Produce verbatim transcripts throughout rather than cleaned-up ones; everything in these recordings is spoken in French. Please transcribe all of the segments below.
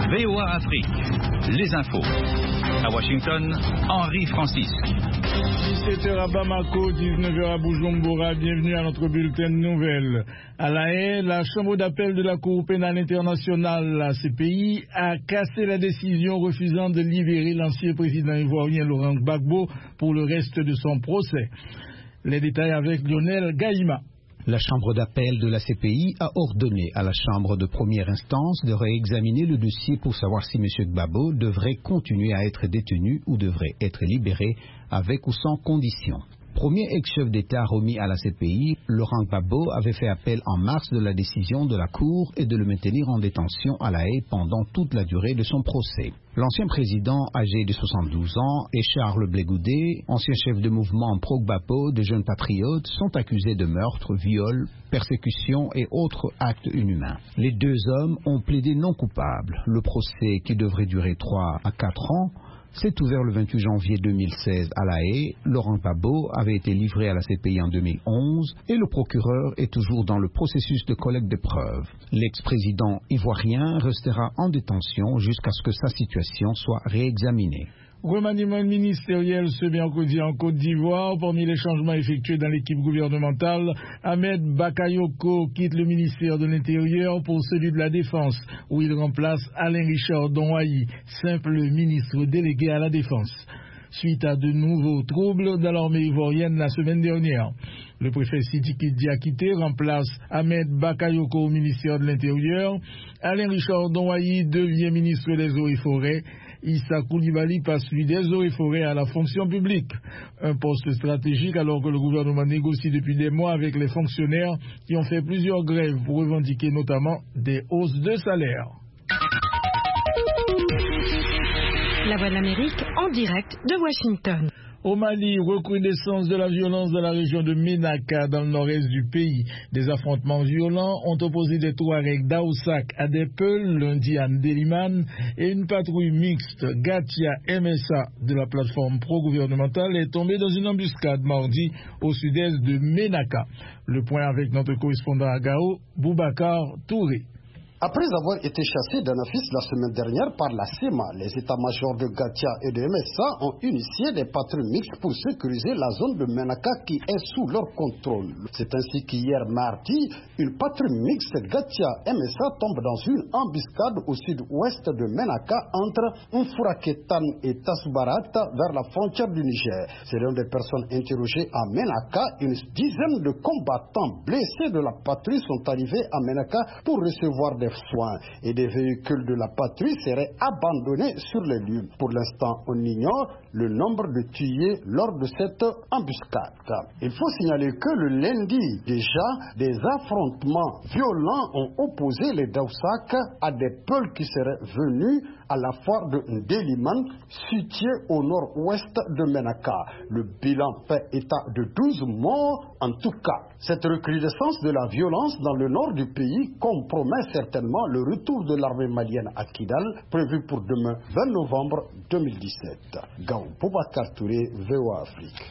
V O A Afrique, les infos. À Washington, Henri Francis. dix-sept heures à Bamako, dix-neuf heures à Bujumbura. Bienvenue à notre bulletin de nouvelles. À La Haye, la Chambre d'appel de la Cour pénale internationale, la C P I, a cassé la décision refusant de libérer l'ancien président ivoirien Laurent Gbagbo pour le reste de son procès. Les détails avec Lionel Gaïma. La Chambre d'appel de la C P I a ordonné à la Chambre de première instance de réexaminer le dossier pour savoir si M. Gbagbo devrait continuer à être détenu ou devrait être libéré avec ou sans condition. Premier ex-chef d'État remis à la C P I, Laurent Gbagbo avait fait appel en mars de la décision de la Cour et de le maintenir en détention à La Haye pendant toute la durée de son procès. L'ancien président, âgé de soixante-douze ans, et Charles Blé Goudé, ancien chef de mouvement pro-Gbagbo des Jeunes Patriotes, sont accusés de meurtre, viol, persécution et autres actes inhumains. Les deux hommes ont plaidé non coupables. Le procès, qui devrait durer trois à quatre ans, s'est ouvert le vingt-huit janvier deux mille seize à La Haye. Laurent Gbagbo avait été livré à la C P I en deux mille onze et le procureur est toujours dans le processus de collecte des preuves. L'ex-président ivoirien restera en détention jusqu'à ce que sa situation soit réexaminée. Remaniement ministériel ce mercredi en Côte d'Ivoire. Parmi les changements effectués dans l'équipe gouvernementale, Ahmed Bakayoko quitte le ministère de l'Intérieur pour celui de la Défense, où il remplace Alain Richard Donwayi, simple ministre délégué à la Défense, suite à de nouveaux troubles dans l'armée ivoirienne la semaine dernière. Le préfet Sidiki Diakité remplace Ahmed Bakayoko au ministère de l'Intérieur. Alain Richard Donwayi devient ministre des Eaux et Forêts. Issa Koulibaly passe celui des Eaux et Forêts à la fonction publique. Un poste stratégique alors que le gouvernement négocie depuis des mois avec les fonctionnaires qui ont fait plusieurs grèves pour revendiquer notamment des hausses de salaire. La Voix de l'Amérique en direct de Washington. Au Mali, recrudescence de la violence dans la région de Ménaka, dans le nord-est du pays. Des affrontements violents ont opposé des Touaregs d'Aoussak à des Peuls, lundi à Ndélimane, et une patrouille mixte Gatia M S A de la plateforme pro-gouvernementale est tombée dans une embuscade mardi au sud-est de Ménaka. Le point avec notre correspondant à Gao, Boubacar Touré. Après avoir été chassés d'Anafis la semaine dernière par la C E M A, les états-majors de Gatia et de M S A ont initié des patrouilles mixtes pour sécuriser la zone de Ménaka qui est sous leur contrôle. C'est ainsi qu'hier mardi, une patrouille mixte Gatia-M S A tombe dans une embuscade au sud-ouest de Ménaka entre Mfuraketan et Tasbarat vers la frontière du Niger. Selon des personnes interrogées à Ménaka, une dizaine de combattants blessés de la patrouille sont arrivés à Ménaka pour recevoir des soins et des véhicules de la patrouille seraient abandonnés sur les lieux. Pour l'instant, on ignore le nombre de tués lors de cette embuscade. Il faut signaler que le lundi, déjà, des affrontements violents ont opposé les Daoussak à des Peuls qui seraient venus à la foire de Ndélimane, située au nord-ouest de Ménaka. Le bilan fait état de douze morts en tout cas. Cette recrudescence de la violence dans le nord du pays compromet certainement le retour de l'armée malienne à Kidal, prévu pour demain vingt novembre deux mille dix-sept. Gao Boubacar Touré, V O A Afrique.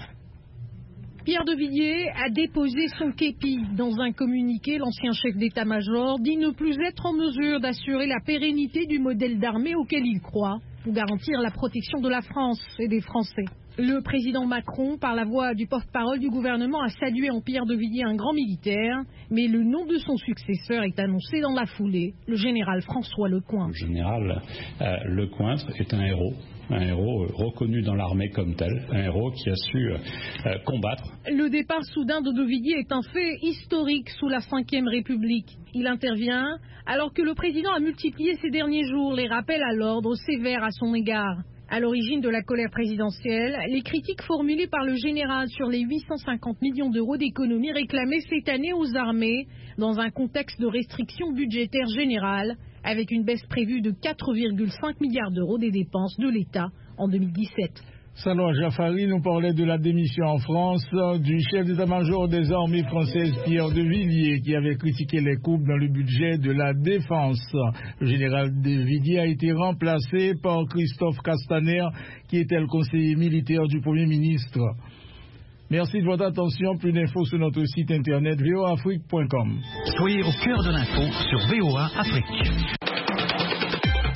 Pierre de Villiers a déposé son képi. Dans un communiqué, l'ancien chef d'état-major dit ne plus être en mesure d'assurer la pérennité du modèle d'armée auquel il croit pour garantir la protection de la France et des Français. Le président Macron, par la voix du porte-parole du gouvernement, a salué en Pierre de Villiers un grand militaire, mais le nom de son successeur est annoncé dans la foulée, le général François Lecointre. Le général euh, Lecointre est un héros. Un héros reconnu dans l'armée comme tel, un héros qui a su euh, combattre. Le départ soudain de De Villiers est un fait historique sous la cinquième République. Il intervient alors que le président a multiplié ces derniers jours les rappels à l'ordre sévères à son égard. À l'origine de la colère présidentielle, les critiques formulées par le général sur les huit cent cinquante millions d'euros d'économies réclamées cette année aux armées dans un contexte de restriction budgétaire générale, avec une baisse prévue de quatre virgule cinq milliards d'euros des dépenses de l'État en deux mille dix-sept. Salwa Jafari nous parlait de la démission en France du chef d'état-major des armées françaises Pierre de Villiers qui avait critiqué les coupes dans le budget de la défense. Le général de Villiers a été remplacé par Christophe Castaner qui était le conseiller militaire du Premier ministre. Merci de votre attention. Plus d'infos sur notre site internet v o a afrique point com. Soyez au cœur de l'info sur V O A Afrique.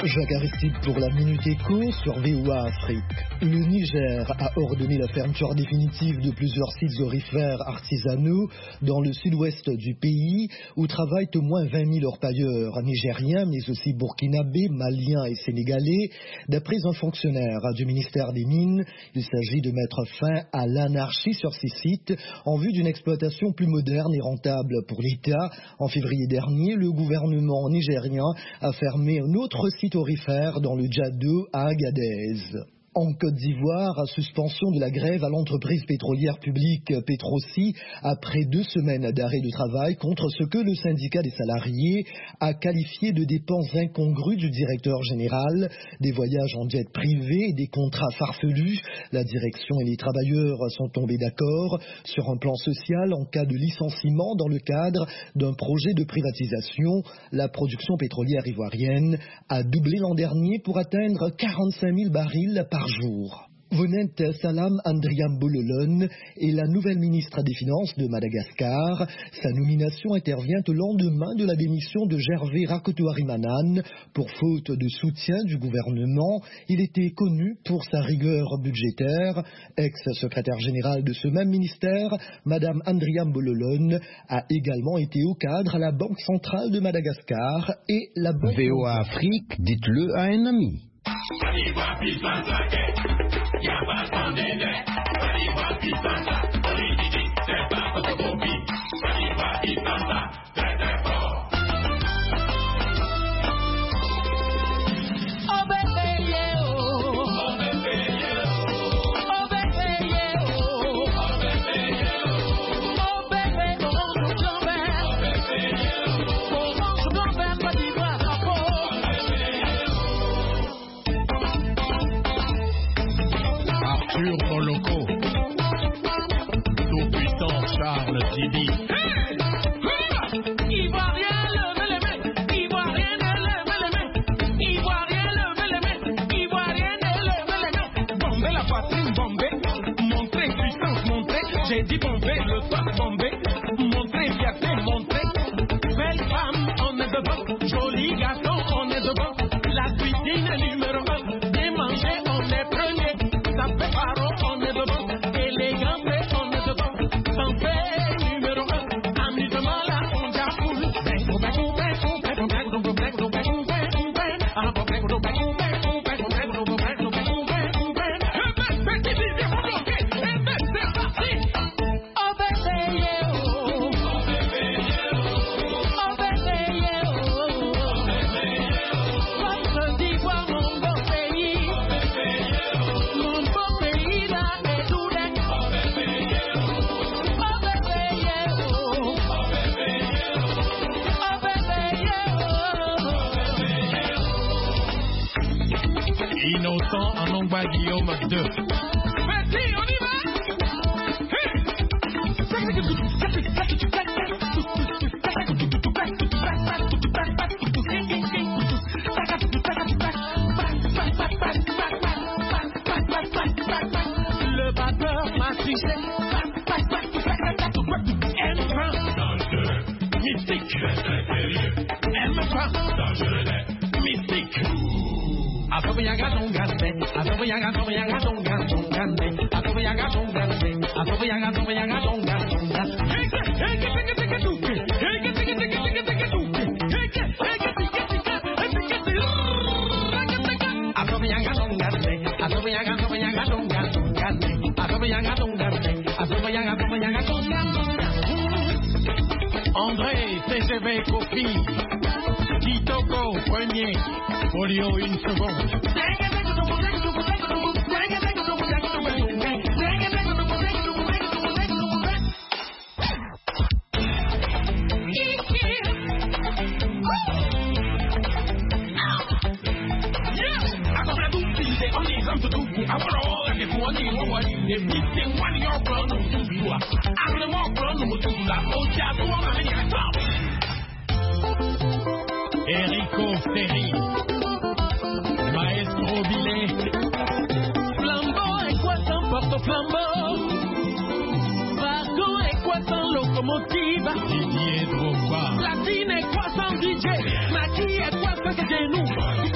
Jacques Aristide pour la Minute Éco sur V O A Afrique. Le Niger a ordonné la fermeture définitive de plusieurs sites orifères artisanaux dans le sud-ouest du pays où travaillent au moins vingt mille orpailleurs nigériens mais aussi burkinabés, maliens et sénégalais. D'après un fonctionnaire du ministère des Mines, il s'agit de mettre fin à l'anarchie sur ces sites en vue d'une exploitation plus moderne et rentable pour l'État. En février dernier, le gouvernement nigérien a fermé un autre site orifère dans le Djado à Agadez. En Côte d'Ivoire, suspension de la grève à l'entreprise pétrolière publique Petroci après deux semaines d'arrêt de travail contre ce que le syndicat des salariés a qualifié de dépenses incongrues du directeur général, des voyages en jet privé et des contrats farfelus. La direction et les travailleurs sont tombés d'accord sur un plan social en cas de licenciement dans le cadre d'un projet de privatisation. La production pétrolière ivoirienne a doublé l'an dernier pour atteindre quarante-cinq mille barils par jour. Vonette Salam Andriambololone est la nouvelle ministre des Finances de Madagascar. Sa nomination intervient au lendemain de la démission de Gervais Rakotoarimanan pour faute de soutien du gouvernement. Il était connu pour sa rigueur budgétaire. Ex-secrétaire générale de ce même ministère, Madame Andriambololone a également été au cadre à la Banque centrale de Madagascar et la Banque... V O A Afrique, dites-le à un ami. Moloko, tout puissant Charles Tibi. Ivoirien, levez les mains. Ivoirien, levez les mains. Ivoirien, levez les mains. Ivoirien, levez les mains. Bombez la poitrine, bombez. Montrez puissance, montrez. J'ai dit bomber le soir, bomber. Montrez fierté, montrez. Belle femme, on est devant. Joli garçon, on est devant. La cuisine numéro un. Bien manger, on est premier. Ça fait paro, on est devant. Élégant, mais on est devant. Santé numéro un. Amusement là, on jafoule. Innocent en Ongba Guillaume deux. Merci, on y va. Le batteur m'a triché. M vingt. Dangereux. Mystique. M vingt. Dangereux. Mystique. Asobianga Tongande, Asobianga Sobianga Tongande, Asobianga Tongande, Asobianga Sobianga Tongande. Asobianga Tongande, Asobianga Sobianga Tongande, Asobianga Tongande, Asobianga Sobianga Tongande. André, T G V Kofi, Kitoko, premier. Polio, une seconde. Enrico Ferri, Maestro Billet, Flambeau et quoi sans porte-flambeau, Wagon et quoi sans locomotive, Didier Drogba, Platine et quoi sans D J, Maki et quoi sans genou,